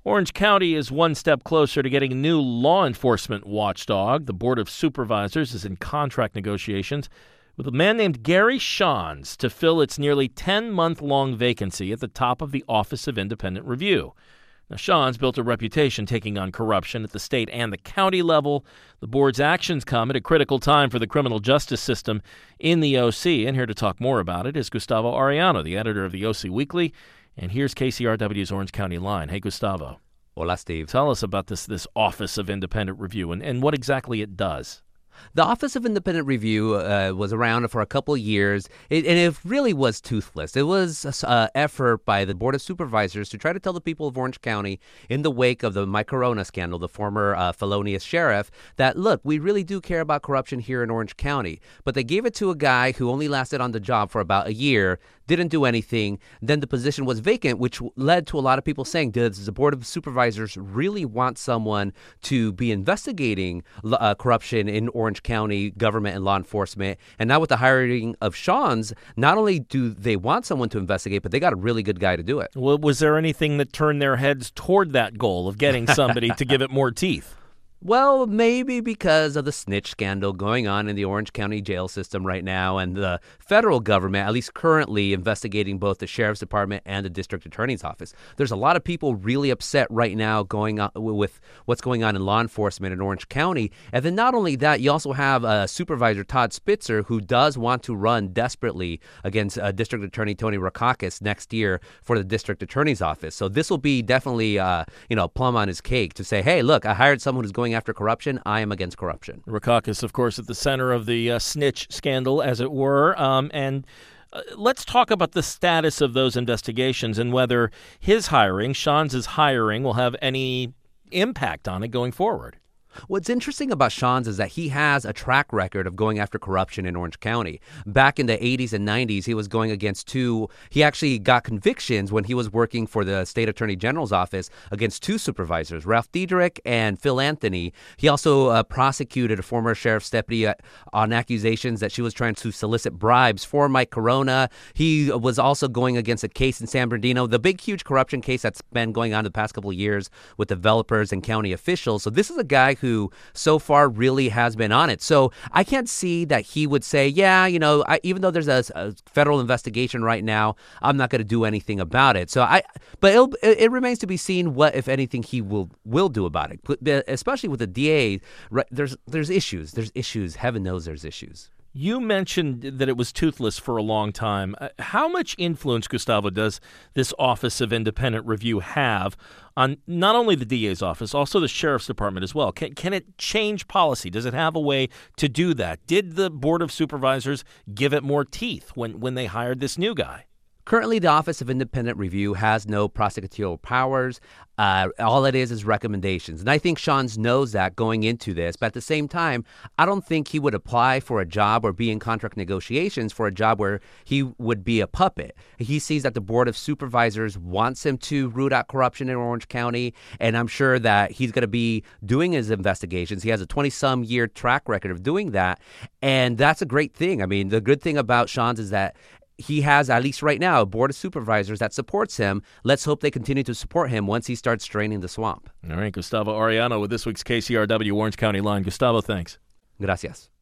Orange County is one step closer to getting a new law enforcement watchdog. The Board of Supervisors is in contract negotiations with a man named Gary Shans to fill its nearly 10-month-long vacancy at the top of the Office of Independent Review. Now, Shans built a reputation taking on corruption at the state and the county level. The board's actions come at a critical time for the criminal justice system in the OC. And here to talk more about it is Gustavo Arellano, the editor of the OC Weekly. And here's KCRW's Orange County Line. Hey, Gustavo. Hola, Steve. Tell us about this Office of Independent Review and what exactly it does. The Office of Independent Review was around for a couple of years, and it really was toothless. It was an effort by the Board of Supervisors to try to tell the people of Orange County, in the wake of the Mike Corona scandal, the former felonious sheriff, that, look, we really do care about corruption here in Orange County. But they gave it to a guy who only lasted on the job for about a year, didn't do anything. Then the position was vacant, which led to a lot of people saying, does the Board of Supervisors really want someone to be investigating corruption in Orange County government and law enforcement? And now with the hiring of Shans, not only do they want someone to investigate, but they got a really good guy to do it. Well, was there anything that turned their heads toward that goal of getting somebody to give it more teeth? Well, maybe because of the snitch scandal going on in the Orange County jail system right now, and the federal government, at least currently, investigating both the sheriff's department and the district attorney's office. There's a lot of people really upset right now going on with what's going on in law enforcement in Orange County. And then not only that, you also have Supervisor Todd Spitzer, who does want to run desperately against District Attorney Tony Rackauckas next year for the district attorney's office. So this will be definitely, plum on his cake to say, hey, look, I hired someone who's going after corruption. I am against corruption. Rackauckas, of course, at the center of the snitch scandal, as it were. Let's talk about the status of those investigations and whether his hiring, Shans' hiring, will have any impact on it going forward. What's interesting about Shans is that he has a track record of going after corruption in Orange County. Back in the 80s and 90s, he was going against he actually got convictions when he was working for the state attorney general's office against two supervisors, Ralph Diedrich and Phil Anthony. He also prosecuted a former sheriff's deputy on accusations that she was trying to solicit bribes for Mike Corona. He was also going against a case in San Bernardino, the big, huge corruption case that's been going on the past couple of years with developers and county officials. So this is a guy who so far really has been on it. So I can't see that he would say, even though there's a federal investigation right now, I'm not going to do anything about it. But it remains to be seen what, if anything, he will do about it. Especially with the DA, right, there's issues. There's issues. Heaven knows there's issues. You mentioned that it was toothless for a long time. How much influence, Gustavo, does this Office of Independent Review have on not only the DA's office, also the Sheriff's Department as well? Can it change policy? Does it have a way to do that? Did the Board of Supervisors give it more teeth when they hired this new guy? Currently, the Office of Independent Review has no prosecutorial powers. All it is recommendations. And I think Shans knows that going into this. But at the same time, I don't think he would apply for a job or be in contract negotiations for a job where he would be a puppet. He sees that the Board of Supervisors wants him to root out corruption in Orange County. And I'm sure that he's going to be doing his investigations. He has a 20-some year track record of doing that. And that's a great thing. I mean, the good thing about Shans is that he has, at least right now, a Board of Supervisors that supports him. Let's hope they continue to support him once he starts draining the swamp. All right, Gustavo Arellano with this week's KCRW Orange County Line. Gustavo, thanks. Gracias.